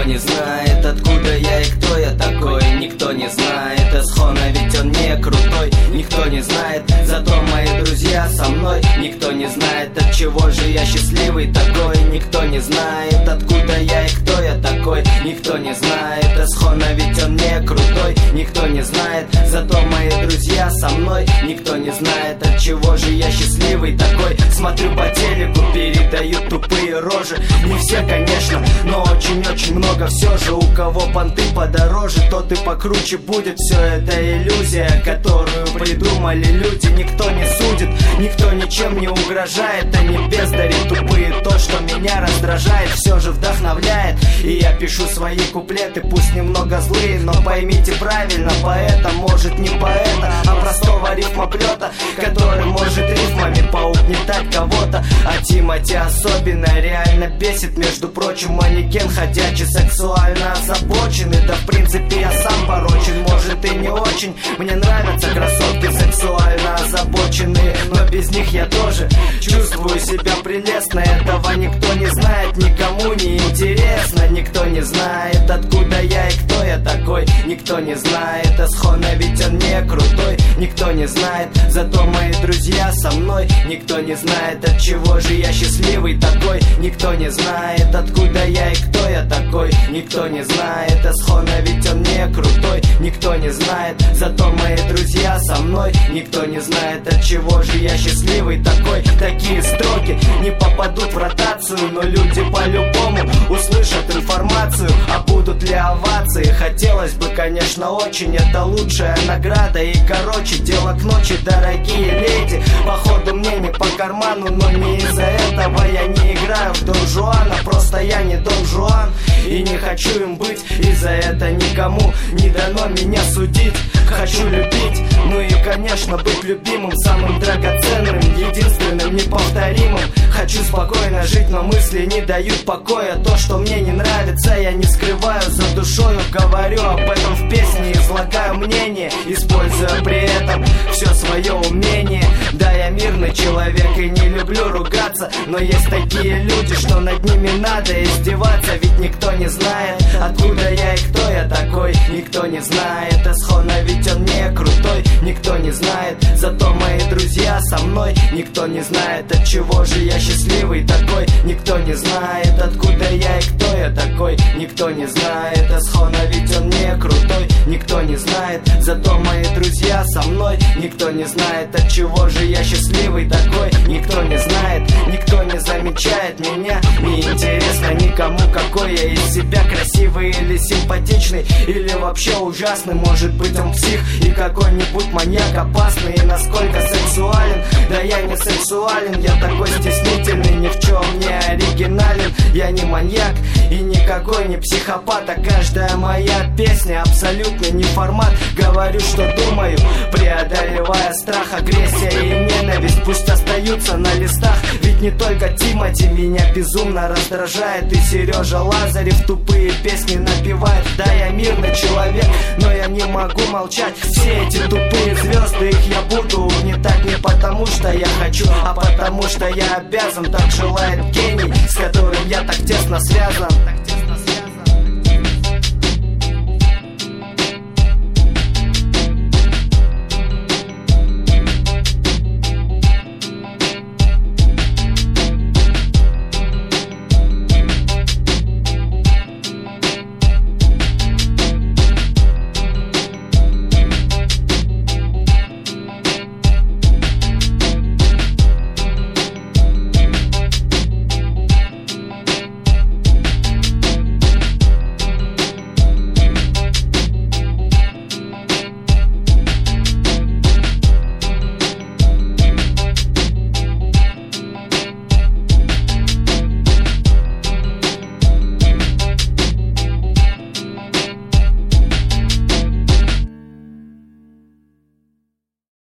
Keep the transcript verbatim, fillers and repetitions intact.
Никто не знает, откуда я и кто я такой. Никто не знает Эсхона, ведь он не крутой. Никто не знает, зато мои друзья со мной. Никто не знает, от чего же я счастливый такой. Никто не знает, откуда я и кто я такой. Никто не знает Эсхона, ведь он не крутой. Никто не знает, зато мои друзья со мной. Никто не знает, от чего же я счастливый такой. Смотрю по телеку, передают тупые рожи. Не все, конечно, но очень-очень много все же. У кого понты подороже, тот и покруче будет. Все это иллюзия, которую придумали люди. Никто не судит, никто ничем не угрожает. Они бездари тупые, то, что меня раздражает, все же вдохновляет. И я пишу свои куплеты, пусть немного злые, но поймите правильно, поэта может не поэта, а простого рифмоплета, который может рифмами поугнетать кого-то. А Тимати особенно реально бесит. Между прочим, манекен ходячий, сексуально озабоченный. Да в принципе я сам порочен, может и не очень. Мне нравятся красотки сексуально озабоченные, но без них я тоже чувствую себя прелестно. Этого никто не знает, никому не интересно. Никто не знает, откуда я и кто я такой. Никто не знает Эсхона, ведь он не крутой. Никто не знает, зато мои друзья со мной. Никто не знает, от чего же я счастливый такой. Никто не знает, откуда я и кто я такой. Никто не знает Эсхона, ведь он не крутой. Никто не знает, зато мои друзья со мной. Никто не знает, от чего же я счастливый такой. Такие строки не попадут в ротацию, но люди по-любому услышат информацию. А будут ли овации? Хотелось бы, конечно, очень. Это лучшая награда. И короче, дело к ночи, дорогие леди. Походу мне не по карману, но не из-за этого я не играю в Дон Жуана. Просто я не Дон Жуан и не хочу им быть. И за это никому не дано меня судить. Хочу любить, ну и конечно быть любимым, самым драгоценным, единственным, неповторимым. Хочу спокойно жить, но мысли не дают покоя. То, что мне не нравится, я не скрываю за душою. Говорю об этом в песне, излагаю мнение, используя при этом все свое умение. Да, я мирный человек и не люблю ругаться, но есть такие люди, что над ними надо издеваться. Ведь никто не знает, откуда я и кто я такой. Никто не знает Эсхона, ведь он не крутой. Никто не знает, зато мои друзья со мной. Никто не знает, от чего же я счастливый такой. Никто не знает, откуда я и кто я такой. Никто не знает Эсхона, ведь он не крутой. Никто не знает, зато мои друзья со мной. Никто не знает, от чего же я счастливый такой. Никто не знает, никто не замечает меня. Не интересно никому, какой я из себя, красивый или симпатичный, или вообще ужасный. Может быть он псих и какой-нибудь маньяк опасный. И насколько сексуален, да я не сексуален. Я такой стеснительный, ни в чем не оригинален. Я не маньяк и никакой не психопат. А каждая моя песня абсолютно не формат. Говорю, что думаю, преодолевая страх, агрессия и ненависть пусть остаются на листах. Ведь не только Тимати меня безумно раздражает, и Сережа Лазарев тупые песни напевает. Да, я мирный человек, но я не могу молчать. Все эти тупые звезды, их я буду угнетать. Не потому что я хочу, а потому что я обязан. Так желает гений, с которым я так тесно связан.